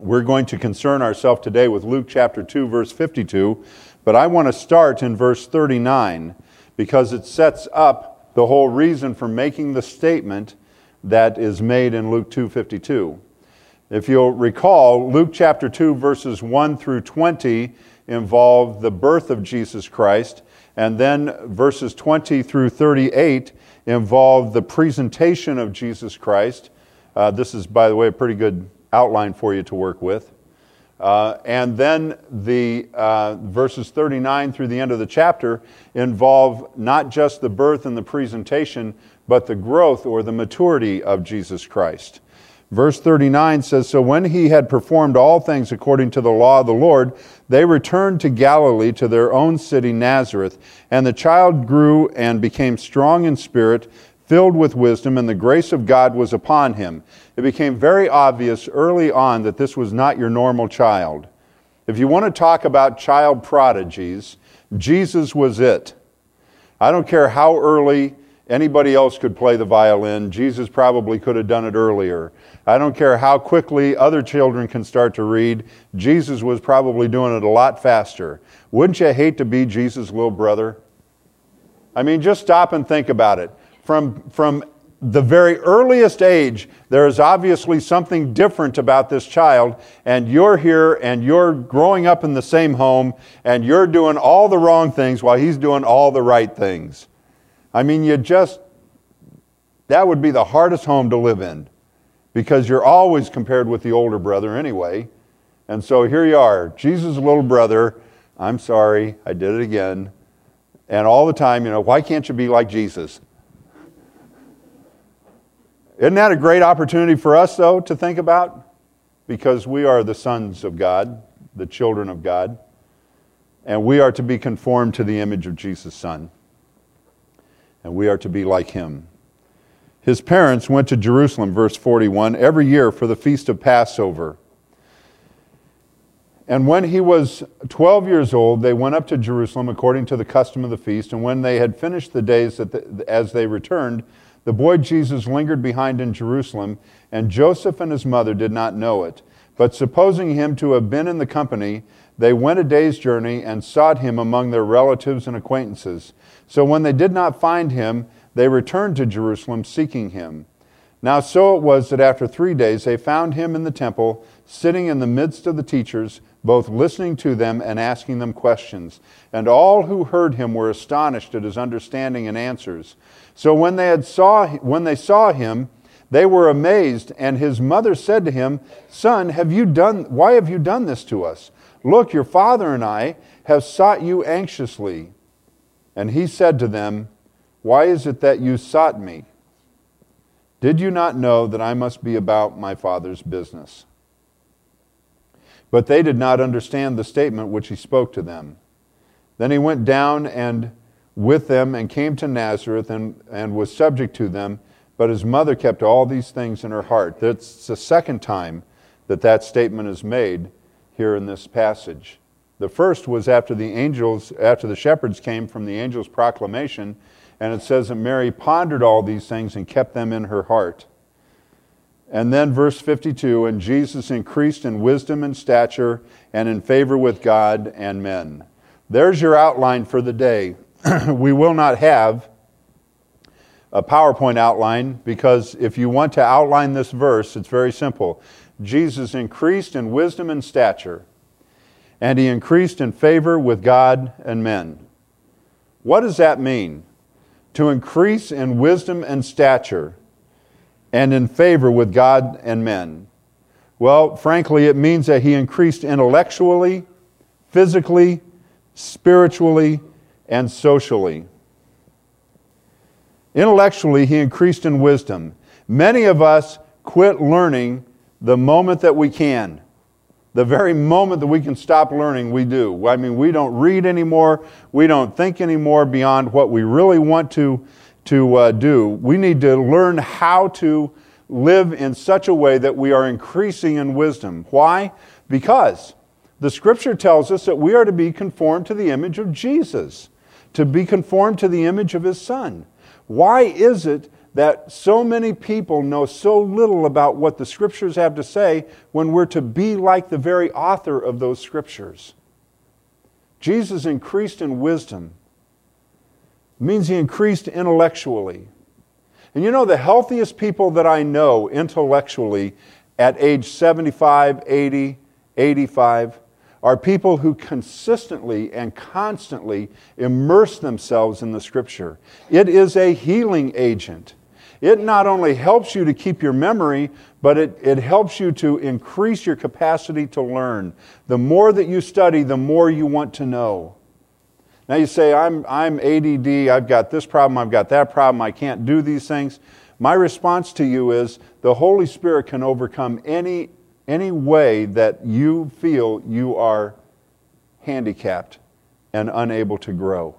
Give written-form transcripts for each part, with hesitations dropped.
We're going to concern ourselves today with Luke chapter 2, verse 52, but I want to start in verse 39 because it sets up the whole reason for making the statement that is made in Luke 2:52. If you'll recall, Luke chapter 2, verses 1 through 20 involve the birth of Jesus Christ, and then verses 20 through 38 involve the presentation of Jesus Christ. This is, by the way, a pretty good outline for you to work with. And then the verses 39 through the end of the chapter involve not just the birth and the presentation, but the growth or the maturity of Jesus Christ. Verse 39 says, "So when he had performed all things according to the law of the Lord, they returned to Galilee to their own city Nazareth. And the child grew and became strong in spirit, filled with wisdom, and the grace of God was upon him." It became very obvious early on that this was not your normal child. If you want to talk about child prodigies, Jesus was it. I don't care how early anybody else could play the violin. Jesus probably could have done it earlier. I don't care how quickly other children can start to read. Jesus was probably doing it a lot faster. Wouldn't you hate to be Jesus' little brother? I mean, just stop and think about it. From the very earliest age, there is obviously something different about this child, and you're here and you're growing up in the same home, and you're doing all the wrong things while he's doing all the right things. I mean, that would be the hardest home to live in, because you're always compared with the older brother anyway. And so here you are, Jesus' little brother. I'm sorry, I did it again. And all the time, why can't you be like Jesus? Isn't that a great opportunity for us, though, to think about? Because we are the sons of God, the children of God, and we are to be conformed to the image of Jesus' Son. And we are to be like him. His parents went to Jerusalem, verse 41, every year for the feast of Passover. And when he was 12 years old, they went up to Jerusalem according to the custom of the feast. And when they had finished the days as they returned, the boy Jesus lingered behind in Jerusalem, and Joseph and his mother did not know it. But supposing him to have been in the company, they went a day's journey and sought him among their relatives and acquaintances. So when they did not find him, they returned to Jerusalem seeking him. Now so it was that after 3 days they found him in the temple, sitting in the midst of the teachers, both listening to them and asking them questions. And all who heard him were astonished at his understanding and answers. So when they saw him, they were amazed, and his mother said to him, "Son, why have you done this to us? Look, your father and I have sought you anxiously." And he said to them, "Why is it that you sought me? Did you not know that I must be about my Father's business?" But they did not understand the statement which he spoke to them. Then he went down and with them and came to Nazareth and was subject to them, but his mother kept all these things in her heart. That's the second time that statement is made here in this passage. The first was after the shepherds came from the angel's proclamation, and it says that Mary pondered all these things and kept them in her heart. And then verse 52, "And Jesus increased in wisdom and stature and in favor with God and men." There's your outline for the day. We will not have a PowerPoint outline, because if you want to outline this verse, it's very simple. Jesus increased in wisdom and stature, and he increased in favor with God and men. What does that mean? To increase in wisdom and stature and in favor with God and men. Well, frankly, it means that he increased intellectually, physically, spiritually, and socially. Intellectually, he increased in wisdom. Many of us quit learning the moment that we can. The very moment that we can stop learning, we do. I mean, we don't read anymore. We don't think anymore beyond what we really want to do. We need to learn how to live in such a way that we are increasing in wisdom. Why? Because the Scripture tells us that we are to be conformed to the image of Jesus, to be conformed to the image of his Son. Why is it that so many people know so little about what the Scriptures have to say when we're to be like the very author of those Scriptures. Jesus increased in wisdom. It means he increased intellectually. And you know, the healthiest people that I know intellectually at age 75, 80, 85 are people who consistently and constantly immerse themselves in the Scripture. It is a healing agent. It not only helps you to keep your memory, but it helps you to increase your capacity to learn. The more that you study, the more you want to know. Now you say, I'm ADD, I've got this problem, I've got that problem, I can't do these things. My response to you is, the Holy Spirit can overcome any way that you feel you are handicapped and unable to grow.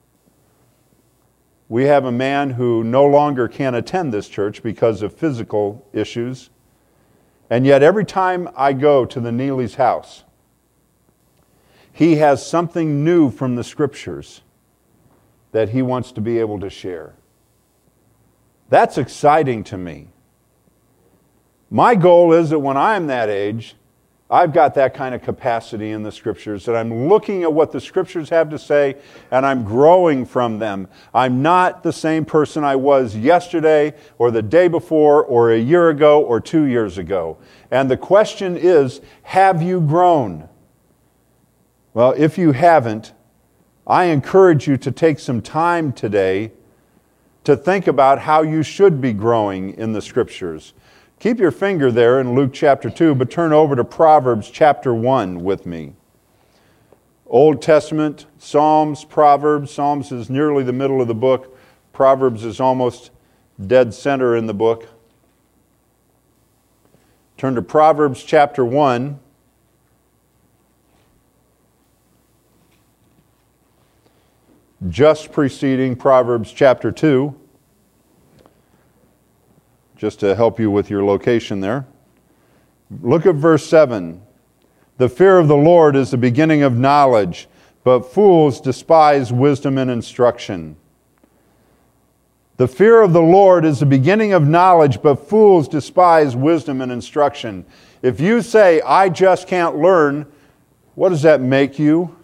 We have a man who no longer can attend this church because of physical issues, and yet every time I go to the Neely's house, he has something new from the Scriptures that he wants to be able to share. That's exciting to me. My goal is that when I'm that age, I've got that kind of capacity in the Scriptures, that I'm looking at what the Scriptures have to say and I'm growing from them. I'm not the same person I was yesterday or the day before or a year ago or 2 years ago. And the question is, have you grown? Well, if you haven't, I encourage you to take some time today to think about how you should be growing in the Scriptures. Keep your finger there in Luke chapter 2, but turn over to Proverbs chapter 1 with me. Old Testament, Psalms, Proverbs. Psalms is nearly the middle of the book. Proverbs is almost dead center in the book. Turn to Proverbs chapter 1. Just preceding Proverbs chapter 2. Just to help you with your location there. Look at verse 7. The fear of the Lord is the beginning of knowledge, but fools despise wisdom and instruction. The fear of the Lord is the beginning of knowledge, but fools despise wisdom and instruction. If you say, I just can't learn, what does that make you?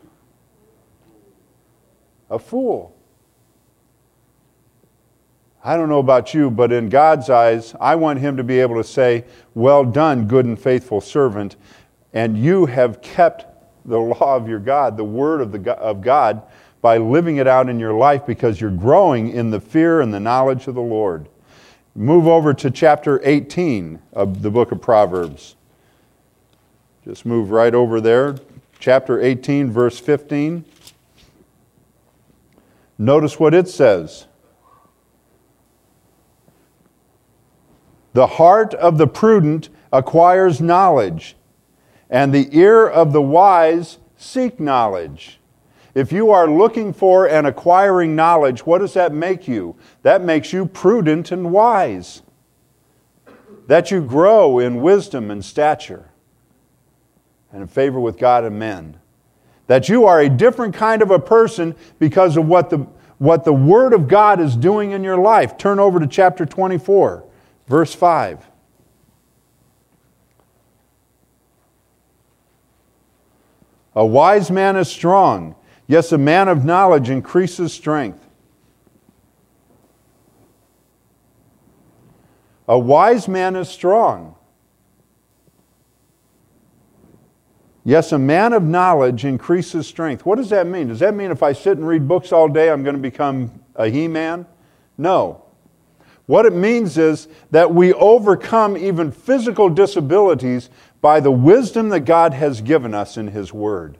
A fool. I don't know about you, but in God's eyes, I want Him to be able to say, well done, good and faithful servant, and you have kept the law of your God, the word of God, by living it out in your life because you're growing in the fear and the knowledge of the Lord. Move over to chapter 18 of the book of Proverbs. Just move right over there. Chapter 18, verse 15. Notice what it says. The heart of the prudent acquires knowledge, and the ear of the wise seek knowledge. If you are looking for and acquiring knowledge, what does that make you? That makes you prudent and wise. That you grow in wisdom and stature and in favor with God and men. That you are a different kind of a person because of what the Word of God is doing in your life. Turn over to chapter 24. Verse 5. A wise man is strong. Yes, a man of knowledge increases strength. A wise man is strong. Yes, a man of knowledge increases strength. What does that mean? Does that mean if I sit and read books all day, I'm going to become a He-Man? No. What it means is that we overcome even physical disabilities by the wisdom that God has given us in His Word.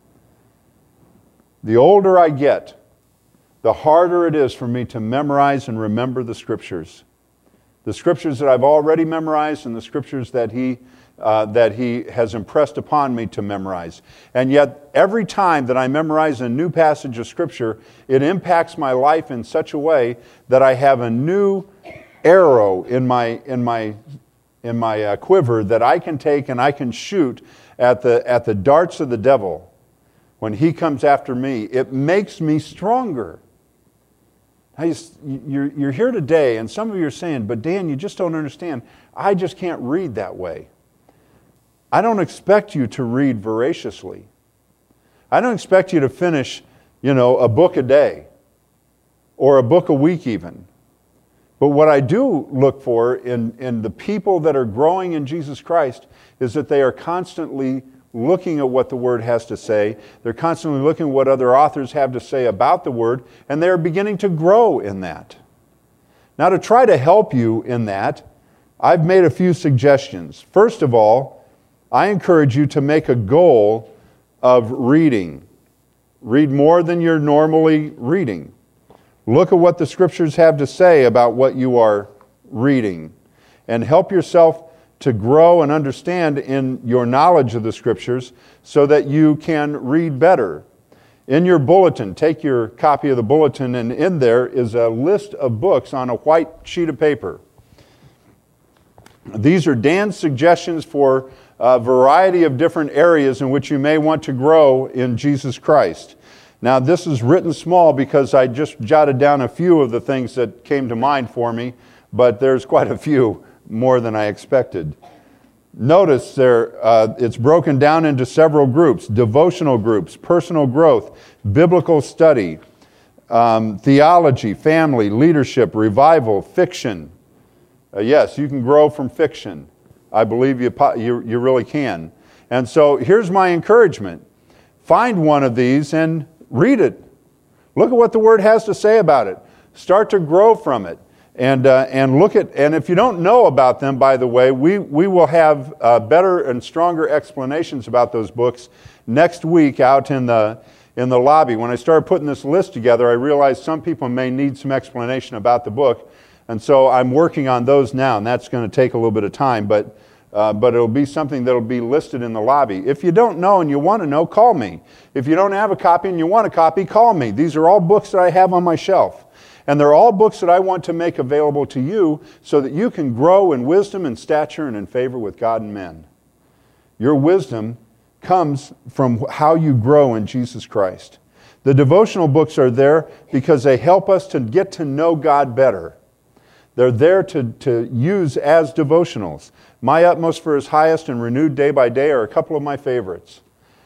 The older I get, the harder it is for me to memorize and remember the Scriptures. The Scriptures that I've already memorized and the Scriptures that He has impressed upon me to memorize. And yet, every time that I memorize a new passage of Scripture, it impacts my life in such a way that I have a new arrow in my quiver that I can take and I can shoot at the darts of the devil when he comes after me. It makes me stronger. You're here today, and some of you are saying, but Dan, you just don't understand. I just can't read that way. I don't expect you to read voraciously. I don't expect you to finish, a book a day or a book a week even. But what I do look for in the people that are growing in Jesus Christ is that they are constantly looking at what the Word has to say. They're constantly looking at what other authors have to say about the Word, and they're beginning to grow in that. Now, to try to help you in that, I've made a few suggestions. First of all, I encourage you to make a goal of reading. Read more than you're normally reading. Look at what the Scriptures have to say about what you are reading, and help yourself to grow and understand in your knowledge of the Scriptures so that you can read better. In your bulletin, take your copy of the bulletin, and in there is a list of books on a white sheet of paper. These are Dan's suggestions for a variety of different areas in which you may want to grow in Jesus Christ. Now, this is written small because I just jotted down a few of the things that came to mind for me, but there's quite a few more than I expected. Notice there, it's broken down into several groups: devotional groups, personal growth, biblical study, theology, family, leadership, revival, fiction. Yes, you can grow from fiction. I believe you really can. And so here's my encouragement. Find one of these and read it. Look at what the Word has to say about it. Start to grow from it. And look at, and if you don't know about them, by the way, we will have better and stronger explanations about those books next week out in the lobby. When I started putting this list together, I realized some people may need some explanation about the book, and so I'm working on those now, and that's going to take a little bit of time, but it'll be something that'll be listed in the lobby. If you don't know and you want to know, call me. If you don't have a copy and you want a copy, call me. These are all books that I have on my shelf. And they're all books that I want to make available to you so that you can grow in wisdom and stature and in favor with God and men. Your wisdom comes from how you grow in Jesus Christ. The devotional books are there because they help us to get to know God better. They're there to use as devotionals. My Utmost for His Highest and Renewed Day by Day are a couple of my favorites.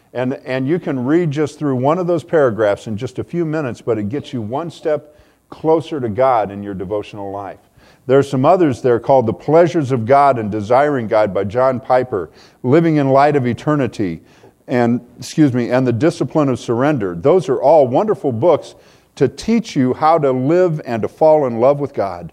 And you can read just through one of those paragraphs in just a few minutes, but it gets you one step closer to God in your devotional life. There are some others there called The Pleasures of God and Desiring God by John Piper, Living in Light of Eternity, and The Discipline of Surrender. Those are all wonderful books to teach you how to live and to fall in love with God.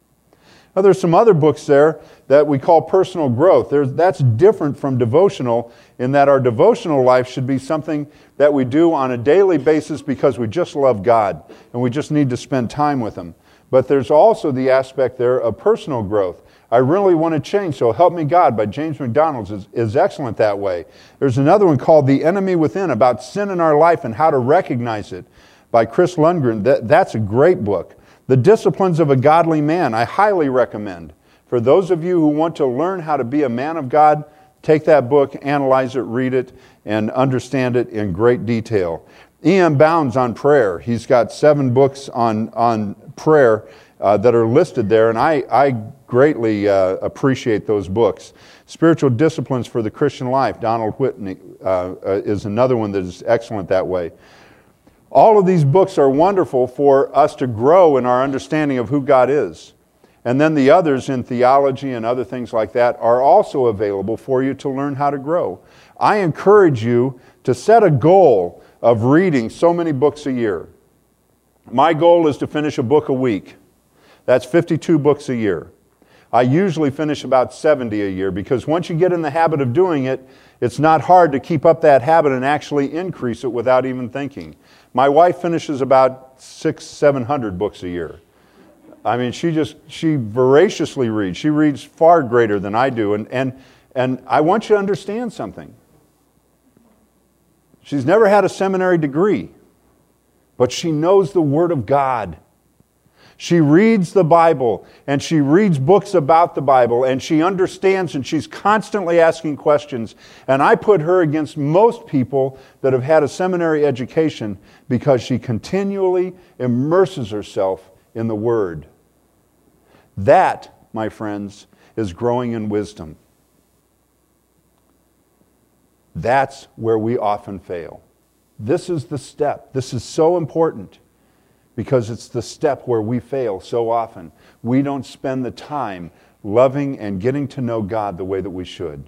Now, there's some other books there that we call personal growth. That's different from devotional in that our devotional life should be something that we do on a daily basis because we just love God and we just need to spend time with Him. But there's also the aspect there of personal growth. I really want to change, so Help Me God by James McDonald is excellent that way. There's another one called The Enemy Within, about sin in our life and how to recognize it, by Chris Lundgren. That's a great book. The Disciplines of a Godly Man, I highly recommend. For those of you who want to learn how to be a man of God, take that book, analyze it, read it, and understand it in great detail. E.M. Bounds on prayer. He's got 7 books on prayer that are listed there, and I greatly appreciate those books. Spiritual Disciplines for the Christian Life, Donald Whitney, is another one that is excellent that way. All of these books are wonderful for us to grow in our understanding of who God is. And then the others in theology and other things like that are also available for you to learn how to grow. I encourage you to set a goal of reading so many books a year. My goal is to finish a book a week. That's 52 books a year. I usually finish about 70 a year because once you get in the habit of doing it, it's not hard to keep up that habit and actually increase it without even thinking. My wife finishes about 600-700 books a year. I mean, she voraciously reads. She reads far greater than I do. And I want you to understand something. She's never had a seminary degree, but she knows the Word of God. She reads the Bible, and she reads books about the Bible, and she understands, and she's constantly asking questions. And I put her against most people that have had a seminary education because she continually immerses herself in the Word. That, my friends, is growing in wisdom. That's where we often fail. This is the step. This is so important because it's the step where we fail so often. We don't spend the time loving and getting to know God the way that we should.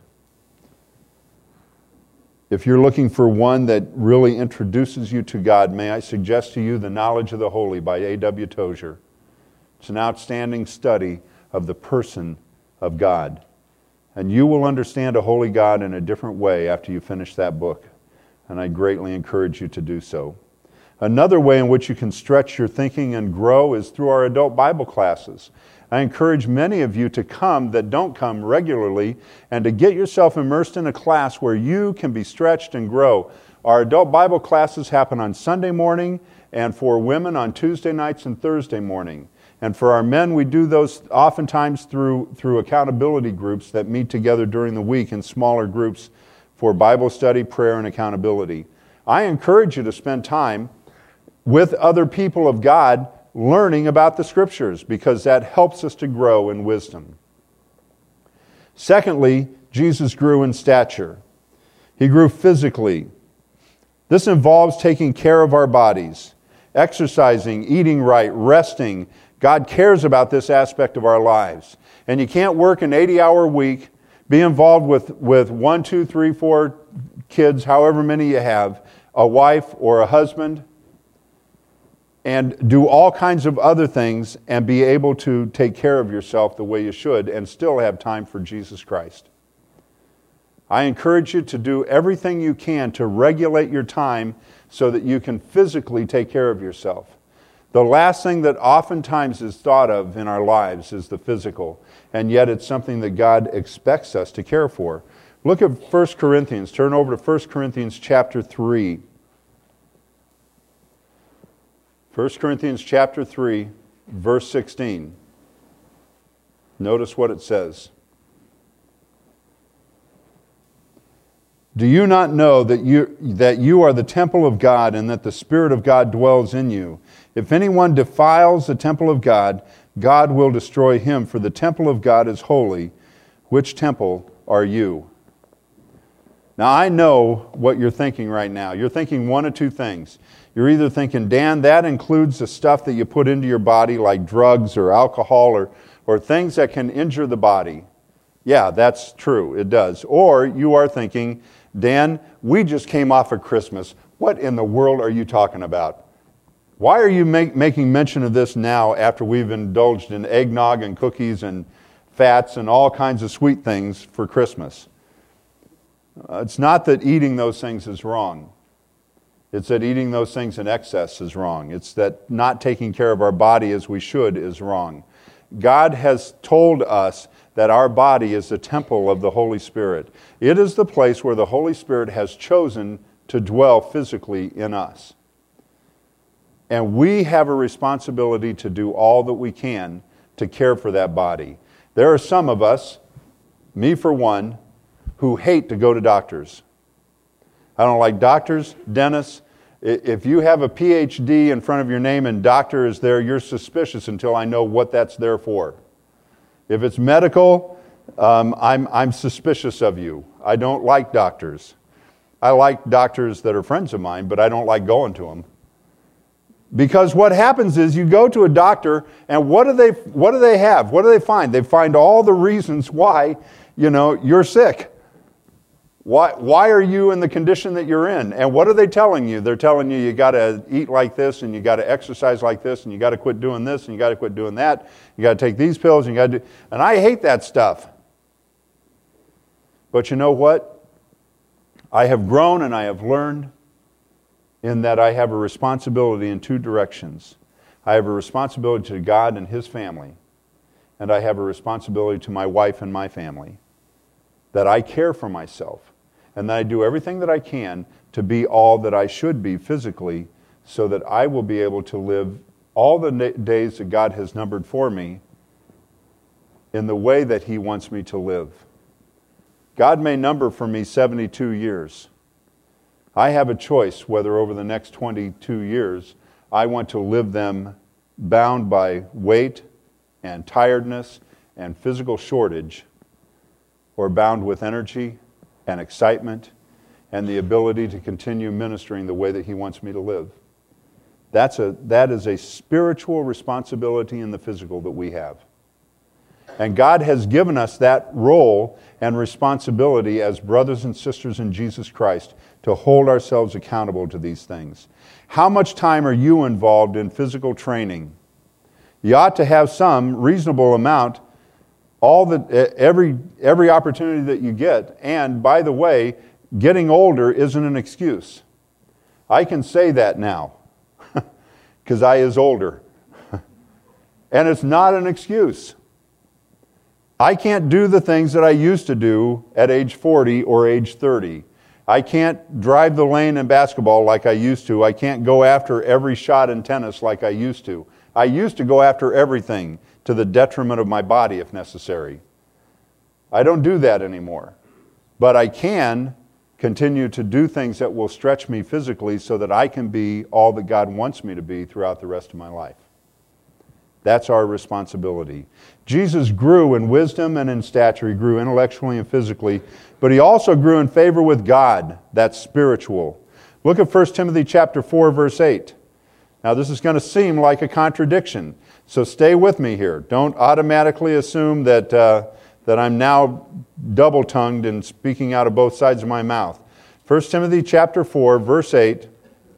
If you're looking for one that really introduces you to God, may I suggest to you The Knowledge of the Holy by A.W. Tozer. It's an outstanding study of the person of God. And you will understand a holy God in a different way after you finish that book. And I greatly encourage you to do so. Another way in which you can stretch your thinking and grow is through our adult Bible classes. I encourage many of you to come that don't come regularly and to get yourself immersed in a class where you can be stretched and grow. Our adult Bible classes happen on Sunday morning and for women on Tuesday nights and Thursday morning. And for our men, we do those oftentimes through accountability groups that meet together during the week in smaller groups for Bible study, prayer, and accountability. I encourage you to spend time with other people of God learning about the Scriptures because that helps us to grow in wisdom. Secondly, Jesus grew in stature. He grew physically. This involves taking care of our bodies, exercising, eating right, resting. God cares about this aspect of our lives. And you can't work an 80-hour week, be involved with 1, 2, 3, 4 kids, however many you have, a wife or a husband, and do all kinds of other things and be able to take care of yourself the way you should and still have time for Jesus Christ. I encourage you to do everything you can to regulate your time so that you can physically take care of yourself. The last thing that oftentimes is thought of in our lives is the physical, and yet it's something that God expects us to care for. Look at 1 Corinthians. Turn over to 1 Corinthians chapter 3. 1 Corinthians chapter 3, verse 16. Notice what it says. Do you not know that you are the temple of God and that the Spirit of God dwells in you? If anyone defiles the temple of God, God will destroy him, for the temple of God is holy. Which temple are you? Now, I know what you're thinking right now. You're thinking one of two things. You're either thinking, Dan, that includes the stuff that you put into your body like drugs or alcohol or things that can injure the body. Yeah, that's true. It does. Or you are thinking, Dan, we just came off of Christmas. What in the world are you talking about? Why are you making mention of this now after we've indulged in eggnog and cookies and fats and all kinds of sweet things for Christmas? It's not that eating those things is wrong. It's that eating those things in excess is wrong. It's that not taking care of our body as we should is wrong. God has told us that our body is the temple of the Holy Spirit. It is the place where the Holy Spirit has chosen to dwell physically in us. And we have a responsibility to do all that we can to care for that body. There are some of us, me for one, who hate to go to doctors. I don't like doctors, dentists. If you have a PhD in front of your name and doctor is there, you're suspicious until I know what that's there for. If it's medical, I'm suspicious of you. I don't like doctors. I like doctors that are friends of mine, but I don't like going to them. Because what happens is you go to a doctor and what do they have? What do they find? They find all the reasons why, you're sick. Why are you in the condition that you're in? And what are they telling you? They're telling you got to eat like this, and you got to exercise like this, and you got to quit doing this, and you got to quit doing that. You got to take these pills, and you got to do. And I hate that stuff. But you know what? I have grown and I have learned in that I have a responsibility in two directions. I have a responsibility to God and His family, and I have a responsibility to my wife and my family. That I care for myself. And that I do everything that I can to be all that I should be physically so that I will be able to live all the days that God has numbered for me in the way that He wants me to live. God may number for me 72 years. I have a choice whether over the next 22 years I want to live them bound by weight and tiredness and physical shortage, or bound with energy and excitement and the ability to continue ministering the way that He wants me to live. That is a spiritual responsibility in the physical that we have. And God has given us that role and responsibility as brothers and sisters in Jesus Christ to hold ourselves accountable to these things. How much time are you involved in physical training? You ought to have some reasonable amount every opportunity that you get. And by the way, getting older isn't an excuse. I can say that now because I is older. And it's not an excuse. I can't do the things that I used to do at age 40 or age 30. I can't drive the lane in basketball like I used to. I can't go after every shot in tennis like I used to. I used to go after everything to the detriment of my body if necessary. I don't do that anymore. But I can continue to do things that will stretch me physically so that I can be all that God wants me to be throughout the rest of my life. That's our responsibility. Jesus grew in wisdom and in stature. He grew intellectually and physically, but He also grew in favor with God. That's spiritual. Look at 1 Timothy chapter 4, verse 8. Now this is going to seem like a contradiction, so stay with me here. Don't automatically assume that I'm now double-tongued and speaking out of both sides of my mouth. 1 Timothy chapter 4, verse 8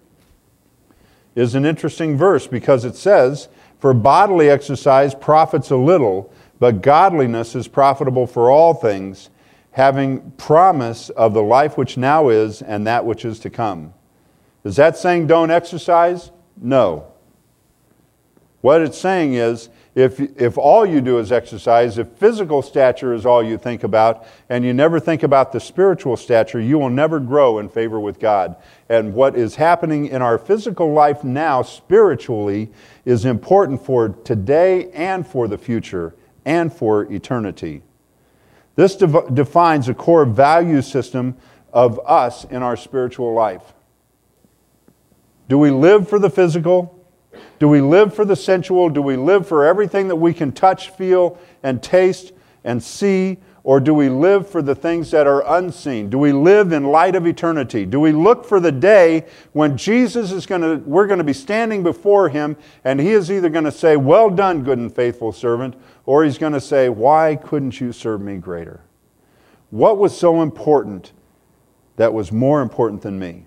is an interesting verse because it says, "For bodily exercise profits a little, but godliness is profitable for all things, having promise of the life which now is and that which is to come." Is that saying don't exercise? No. What it's saying is, if all you do is exercise, if physical stature is all you think about, and you never think about the spiritual stature, you will never grow in favor with God. And what is happening in our physical life now, spiritually, is important for today and for the future and for eternity. This defines a core value system of us in our spiritual life. Do we live for the physical? Do we live for the sensual? Do we live for everything that we can touch, feel, and taste and see? Or do we live for the things that are unseen? Do we live in light of eternity? Do we look for the day when we're going to be standing before Him and He is either going to say, "Well done, good and faithful servant," or He's going to say, "Why couldn't you serve me greater?" What was so important that was more important than me?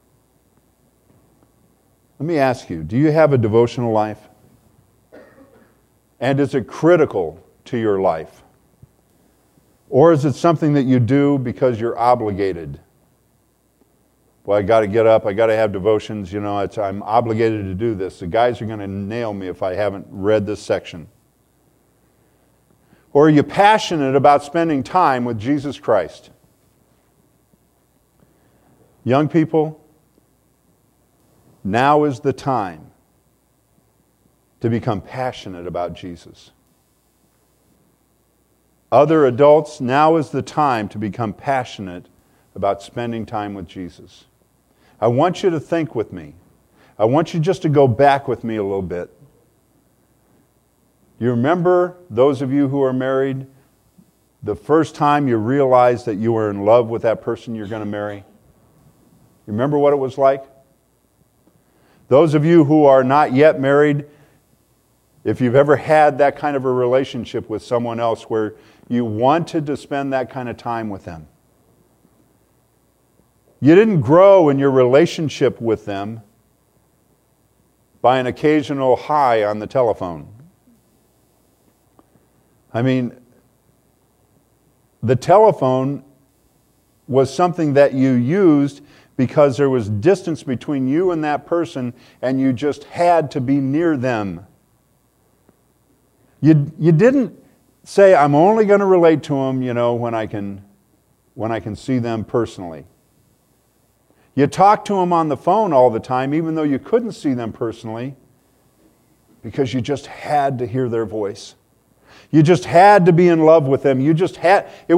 Let me ask you, do you have a devotional life? And is it critical to your life? Or is it something that you do because you're obligated? Well, I got to get up, I got to have devotions, I'm obligated to do this. The guys are going to nail me if I haven't read this section. Or are you passionate about spending time with Jesus Christ? Young people, now is the time to become passionate about Jesus. Other adults, now is the time to become passionate about spending time with Jesus. I want you to think with me. I want you just to go back with me a little bit. You remember, those of you who are married, the first time you realized that you were in love with that person you're going to marry? You remember what it was like? Those of you who are not yet married, if you've ever had that kind of a relationship with someone else where you wanted to spend that kind of time with them, you didn't grow in your relationship with them by an occasional hi on the telephone. I mean, the telephone was something that you used because there was distance between you and that person, and you just had to be near them. You didn't say, "I'm only going to relate to them, when I can see them personally." You talked to them on the phone all the time, even though you couldn't see them personally, because you just had to hear their voice. You just had to be in love with them. You just had. It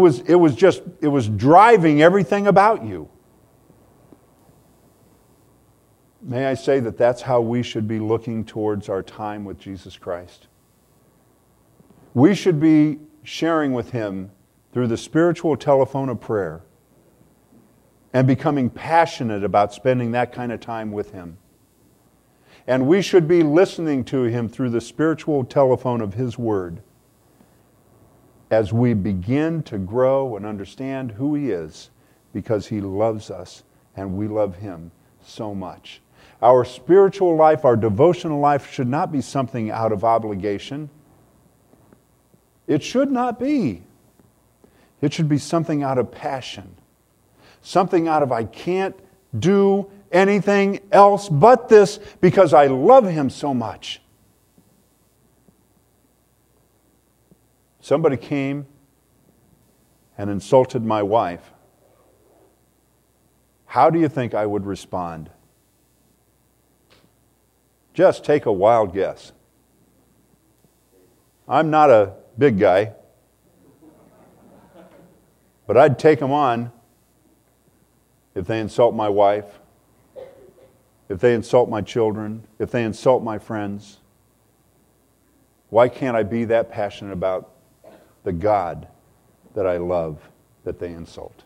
was driving everything about you. May I say that that's how we should be looking towards our time with Jesus Christ. We should be sharing with Him through the spiritual telephone of prayer and becoming passionate about spending that kind of time with Him. And we should be listening to Him through the spiritual telephone of His Word as we begin to grow and understand who He is, because He loves us and we love Him so much. Our spiritual life, our devotional life should not be something out of obligation. It should not be. It should be something out of passion. Something out of, I can't do anything else but this because I love Him so much. Somebody came and insulted my wife. How do you think I would respond? Just take a wild guess. I'm not a big guy, but I'd take them on if they insult my wife, if they insult my children, if they insult my friends. Why can't I be that passionate about the God that I love that they insult?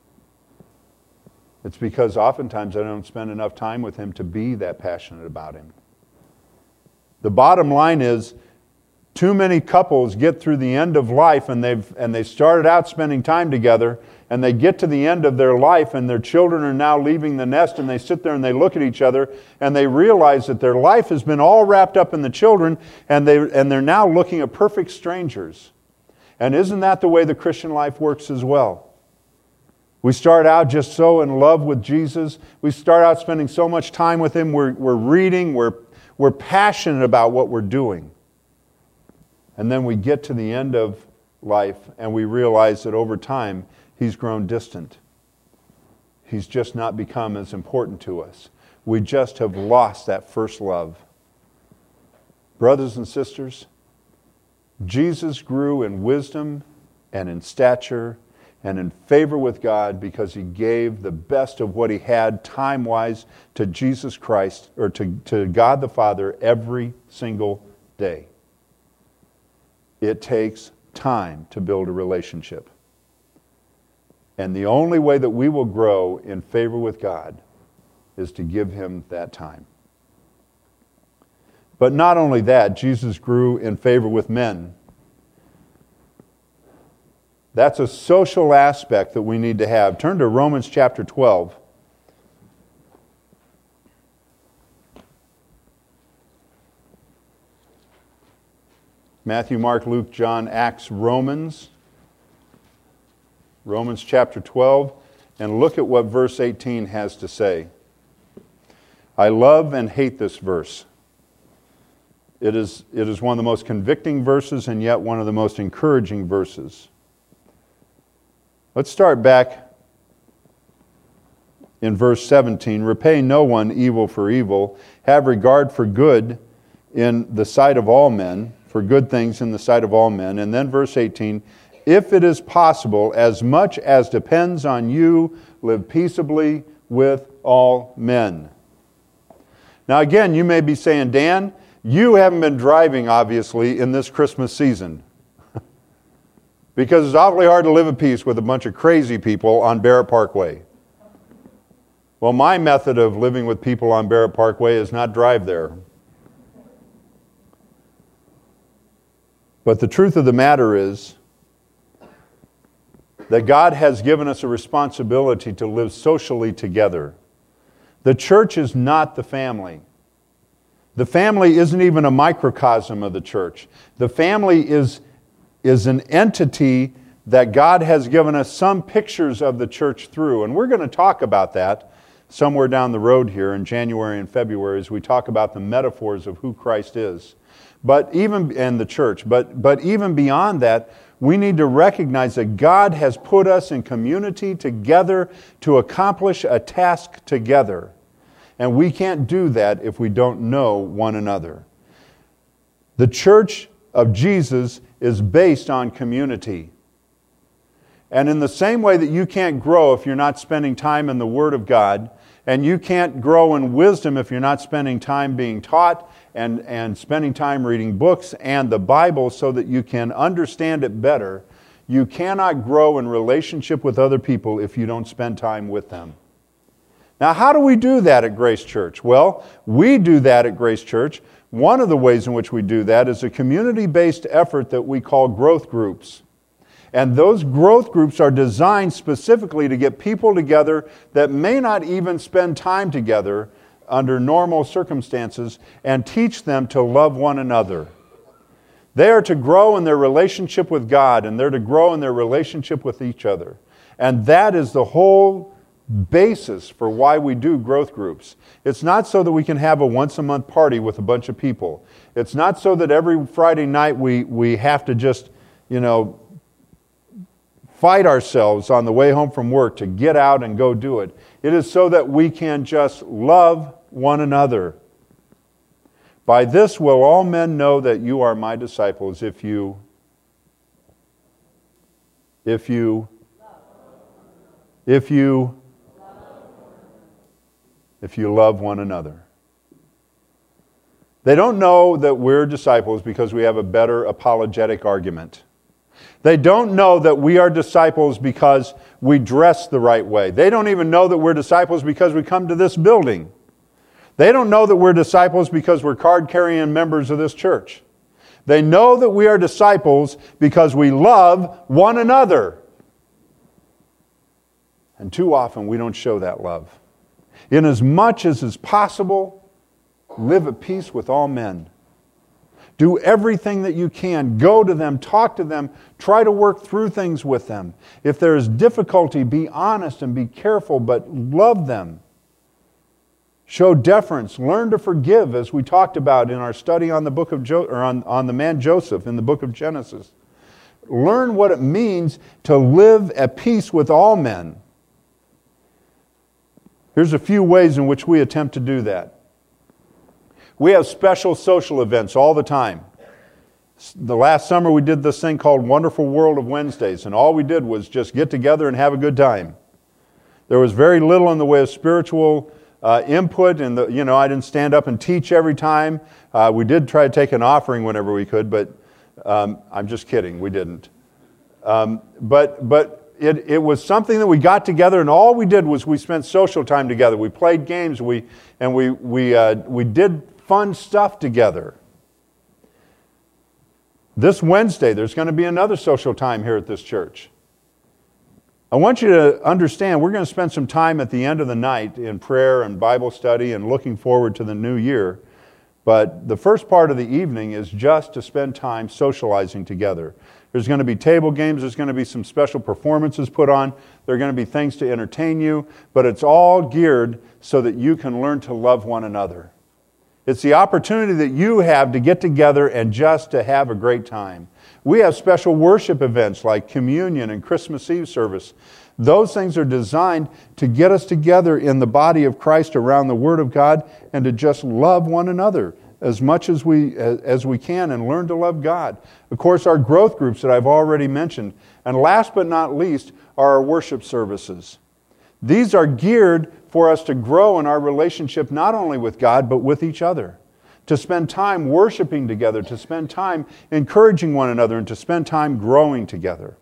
It's because oftentimes I don't spend enough time with Him to be that passionate about Him. The bottom line is, too many couples get through the end of life and they started out spending time together, and they get to the end of their life and their children are now leaving the nest, and they sit there and they look at each other and they realize that their life has been all wrapped up in the children, and they're now looking at perfect strangers. And isn't that the way the Christian life works as well? We start out just so in love with Jesus. We start out spending so much time with Him. We're reading. We're passionate about what we're doing. And then we get to the end of life and we realize that over time He's grown distant. He's just not become as important to us. We just have lost that first love. Brothers and sisters, Jesus grew in wisdom and in stature and in favor with God because He gave the best of what He had time-wise to Jesus Christ, or to God the Father, every single day. It takes time to build a relationship. And the only way that we will grow in favor with God is to give Him that time. But not only that, Jesus grew in favor with men. That's a social aspect that we need to have. Turn to Romans chapter 12. Matthew, Mark, Luke, John, Acts, Romans. Romans chapter 12. And look at what verse 18 has to say. I love and hate this verse. It is one of the most convicting verses and yet one of the most encouraging verses. Let's start back in verse 17. Repay no one evil for evil. Have regard for good in the sight of all men, for good things in the sight of all men. And then verse 18. If it is possible, as much as depends on you, live peaceably with all men. Now again, you may be saying, Dan, you haven't been driving, obviously, in this Christmas season. Because it's awfully hard to live at peace with a bunch of crazy people on Barrett Parkway. Well, my method of living with people on Barrett Parkway is not drive there. But the truth of the matter is that God has given us a responsibility to live socially together. The church is not the family. The family isn't even a microcosm of the church. The family is an entity that God has given us some pictures of the church through. And we're going to talk about that somewhere down the road here in January and February as we talk about the metaphors of who Christ is. And the church. But even beyond that, we need to recognize that God has put us in community together to accomplish a task together. And we can't do that if we don't know one another. The church of Jesus is based on community. And in the same way that you can't grow if you're not spending time in the Word of God, And you can't grow in wisdom if you're not spending time being taught and spending time reading books and the Bible so that you can understand it better. You cannot grow in relationship with other people if you don't spend time with them. Now, how do we do that at Grace Church? Well, we do that at Grace Church. One of the ways in which we do that is a community-based effort that we call growth groups. And those growth groups are designed specifically to get people together that may not even spend time together under normal circumstances and teach them to love one another. They are to grow in their relationship with God, and they're to grow in their relationship with each other. And that is the whole basis for why we do growth groups. It's not so that we can have a once-a-month party with a bunch of people. It's not so that every Friday night we have to just, fight ourselves on the way home from work to get out and go do it. It is so that we can just love one another. By this will all men know that you are my disciples if you love one another. They don't know that we're disciples because we have a better apologetic argument. They don't know that we are disciples because we dress the right way. They don't even know that we're disciples because we come to this building. They don't know that we're disciples because we're card-carrying members of this church. They know that we are disciples because we love one another. And too often we don't show that love. Inasmuch as is possible, live at peace with all men. Do everything that you can. Go to them, talk to them, try to work through things with them. If there is difficulty, be honest and be careful, but love them. Show deference. Learn to forgive, as we talked about in our study on the book of on the man Joseph in the book of Genesis. Learn what it means to live at peace with all men. Here's a few ways in which we attempt to do that. We have special social events all the time. The last summer we did this thing called Wonderful World of Wednesdays, and all we did was just get together and have a good time. There was very little in the way of spiritual input, and I didn't stand up and teach every time. We did try to take an offering whenever we could, but I'm just kidding, we didn't. But it was something that we got together, and all we did was we spent social time together. We played games, we did fun stuff together. This Wednesday, there's going to be another social time here at this church. I want you to understand, we're going to spend some time at the end of the night in prayer and Bible study and looking forward to the new year. But the first part of the evening is just to spend time socializing together. There's going to be table games. There's going to be some special performances put on. There are going to be things to entertain you. But it's all geared so that you can learn to love one another. It's the opportunity that you have to get together and just to have a great time. We have special worship events like communion and Christmas Eve service. Those things are designed to get us together in the body of Christ around the Word of God and to just love one another as much as we can and learn to love God. Of course, our growth groups that I've already mentioned. And last but not least are our worship services. These are geared for us to grow in our relationship not only with God but with each other. To spend time worshiping together, to spend time encouraging one another, and to spend time growing together.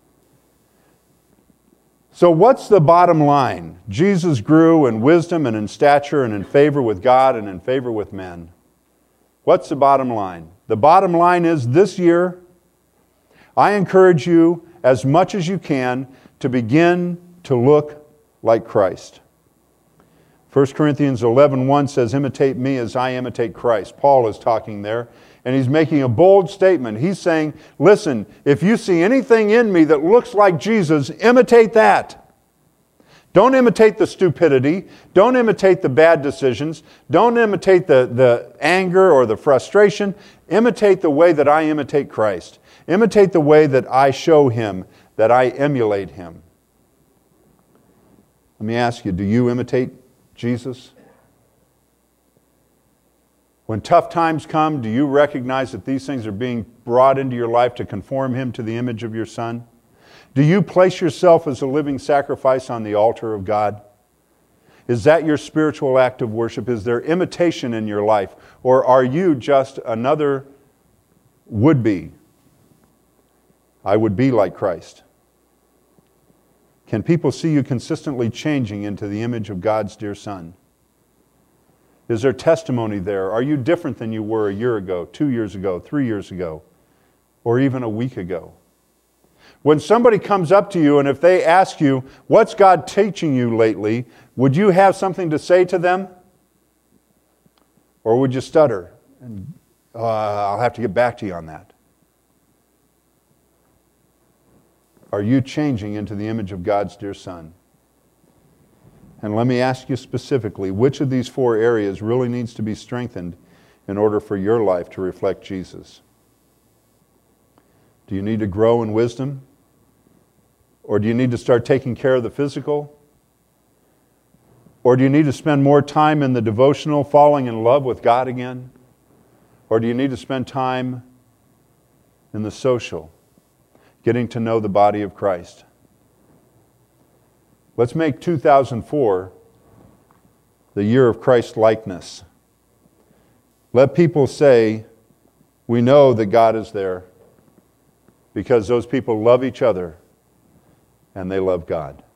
So what's the bottom line? Jesus grew in wisdom and in stature and in favor with God and in favor with men. What's the bottom line? The bottom line is this year, I encourage you as much as you can to begin to look like Christ. 1 Corinthians 11:1 says, imitate me as I imitate Christ. Paul is talking there, and he's making a bold statement. He's saying, listen, if you see anything in me that looks like Jesus, imitate that. Don't imitate the stupidity. Don't imitate the bad decisions. Don't imitate the anger or the frustration. Imitate the way that I imitate Christ. Imitate the way that I show Him, that I emulate Him. Let me ask you, do you imitate Jesus? When tough times come, do you recognize that these things are being brought into your life to conform Him to the image of your Son? Do you place yourself as a living sacrifice on the altar of God? Is that your spiritual act of worship? Is there imitation in your life? Or are you just another would-be? I would be like Christ. Can people see you consistently changing into the image of God's dear Son? Is there testimony there? Are you different than you were a year ago, 2 years ago, 3 years ago, or even a week ago? When somebody comes up to you and if they ask you, what's God teaching you lately, would you have something to say to them? Or would you stutter? And I'll have to get back to you on that. Are you changing into the image of God's dear Son? And let me ask you specifically, which of these 4 areas really needs to be strengthened in order for your life to reflect Jesus? Do you need to grow in wisdom? Or do you need to start taking care of the physical? Or do you need to spend more time in the devotional, falling in love with God again? Or do you need to spend time in the social, getting to know the body of Christ? Let's make 2004 the year of Christ likeness. Let people say, we know that God is there because those people love each other and they love God.